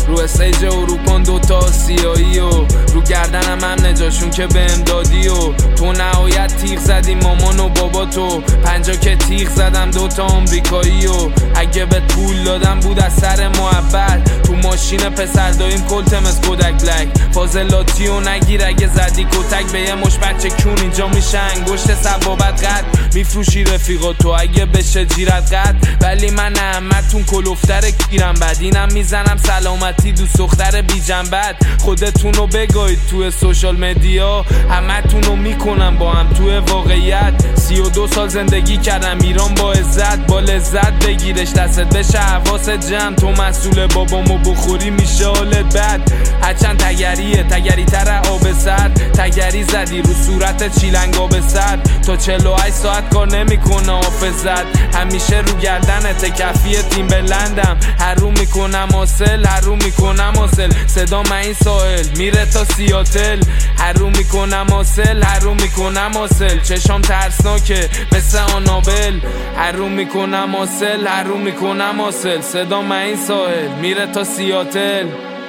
رو استیج و رو کن دوتا سیایی و رو گردنم هم نجاشون که بهم دادی و تو نهایت تیغ زدی مامان و بابا تو 50 که تیغ زدم دوتا آمریکایی و اگه بهت پول دادم بود از سر محبت تو ماشین پسر داییم کلتم از کودک بلک فاضلاتی و نگیر اگه زدی کتک به یه مش بچه کون اینجا میشه انگشت سبابت قد میفروشی رفیقا تو اگه بشه جیرت قد ولی من احمدتون کلوفتر کیرم بد اینم میزنم سلامتی دوست دختر بی جنبت خودتونو بگاید توی سوشال مدیا همتونو میکنم با هم توی واقعیت 32 سال زندگی کردم ایران با عزت با لذت بگیرش دستت بشه حواست جمع تو مسئول بابامو بخوری میشه حالت بد هرچند تگریه تگری تر آب سرد تگری زدی رو صورت چیلنگا به سر تا 48 ساعت کار نمیکنه حافظت همیشه رو گردنت کفی تیم بلندم هر رو میکنم حاصل هر رو میکنم حاصل صدا من این ساحل میره تا سیاتل هر رو میکنم حاصل هر رو میکنم حاصل چشام ترسناکه مثل آنابل هر رو میکنم حاصل هر رو میکنم حاصل صدا من این ساحل میره تا سیاتل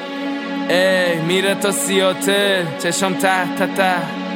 میره تا سیاتل چشام ته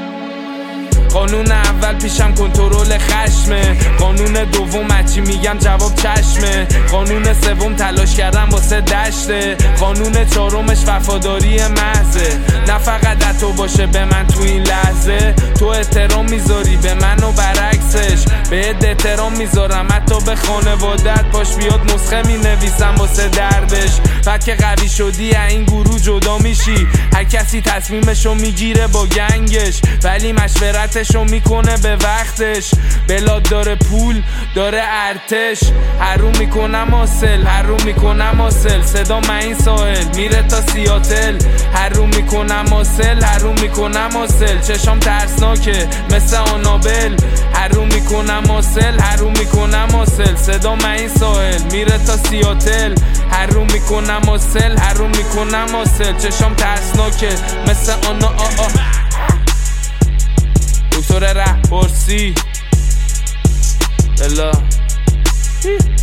قانون اول پیشم کنترل خشمه قانون دوم هرچی میگم جواب چشمه قانون سوم تلاش کردم واسه دشته قانون چهارمش وفاداری محضه نه فقط حتی باشه به من تو این لحظه تو احترام میذاری به من و برعکسش بهت احترام میذارم حتی به خانوادت باش بیاد نسخه مینویسم واسه دردش بعد که قوی شدی این گروه جدا میشی هر کسی تصمیمشو میگیره با گنگش ولی مشورتشو میکنه به وقتش بلاد داره پول داره ارتش هر رو میکنم حاصل هر رو میکنم حاصل صدا من این ساحل میره تا سیاتل هر رو میکنم حاصل هر رو میکنم حاصل چشام ترسناکه مثل آنابل هر رو میکنم حاصل هر رو میکنم حاصل صدا من این ساحل میره تا سیاتل هر رو میکنم حاصل هر رو میکنم حاصل چشام ترسناکه مثل دکتر رهپرسی بلا